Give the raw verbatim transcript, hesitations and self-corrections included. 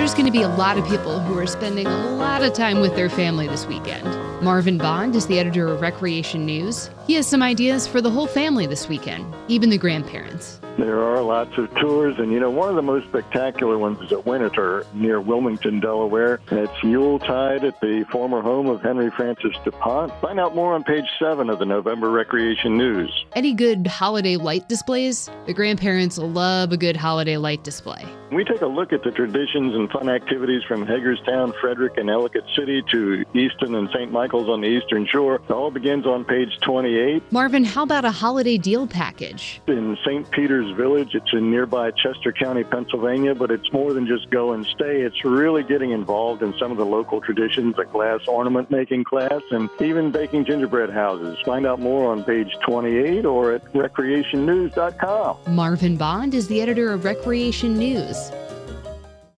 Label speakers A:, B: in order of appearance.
A: There's going to be a lot of people who are spending a lot of time with their family this weekend. Marvin Bond is the editor of Recreation News. He has some ideas for the whole family this weekend, even the grandparents.
B: There are lots of tours, and you know, one of the most spectacular ones is at Winterthur near Wilmington, Delaware. It's Yuletide at the former home of Henry Francis DuPont. Find out more on page seven of the November Recreation News.
A: Any good holiday light displays? The grandparents love a good holiday light display.
B: We take a look at the traditions and fun activities from Hagerstown, Frederick, and Ellicott City to Easton and Saint Michael's on the Eastern Shore. It all begins on page twenty-eight.
A: Marvin, how about a holiday deal package?
B: In Saint Peter's Village, it's in nearby Chester County, Pennsylvania, but it's more than just go and stay. It's really getting involved in some of the local traditions, a glass ornament making class, and even baking gingerbread houses. Find out more on page twenty-eight or at recreation news dot com.
A: Marvin Bond is the editor of Recreation News.